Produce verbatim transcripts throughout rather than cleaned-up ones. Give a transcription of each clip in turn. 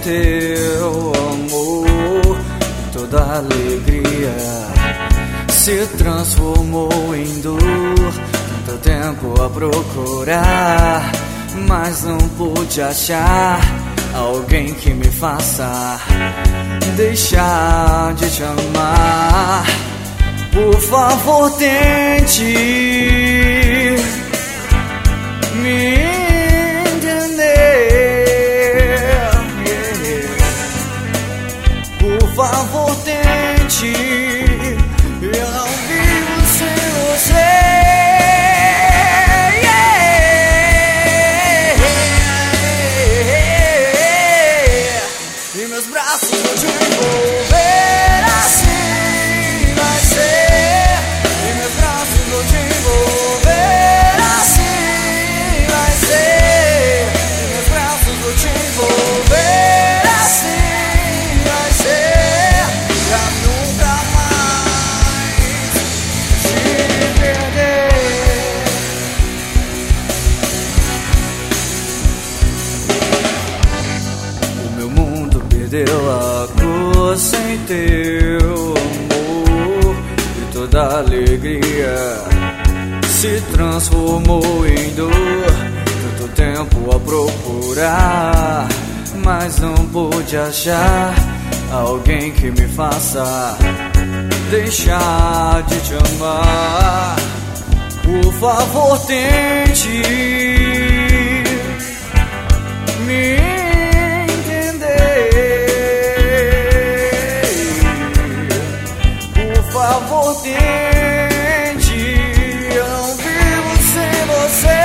teu amor, toda alegria se transformou em dor. Tanto tempo a procurar, mas não pude achar alguém que me faça deixar de te amar. Por favor, tente me entender. Por favor, tente. Eu não vivo sem você. E meus braços vão te envolver assim, vai ser. E meus braços vão te envolver assim, vai ser. E meus braços vão te envolver assim, vai ser. Pra nunca mais te perder. O meu mundo perdeu a cor sem teu amor, e toda alegria se transformou em dor. Tanto tempo a procurar, mas não pude achar alguém que me faça deixar de te amar. Por favor, tente me Por favor, tente. Eu não vivo sem você.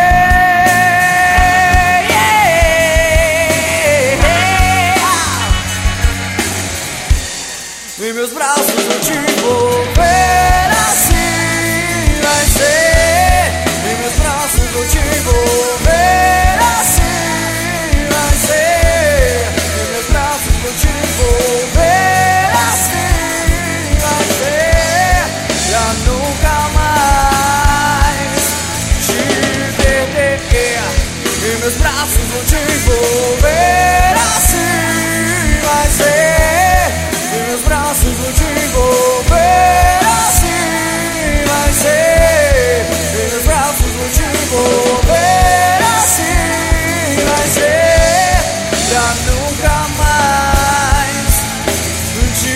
E meus braços vão te envolver assim, vai ser. E meus braços vão te envolver assim, vai ser. E meus braços vão te envolver assim, vai ser. Pra nunca mais te perder. E meus braços vão te envolver assim, vai ser. E meus braços vão te envolver assim, vai ser. E meus braços vão te envolver assim, vai ser. Pra nunca mais te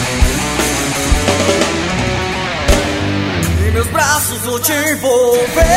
Meus braços vão te envolver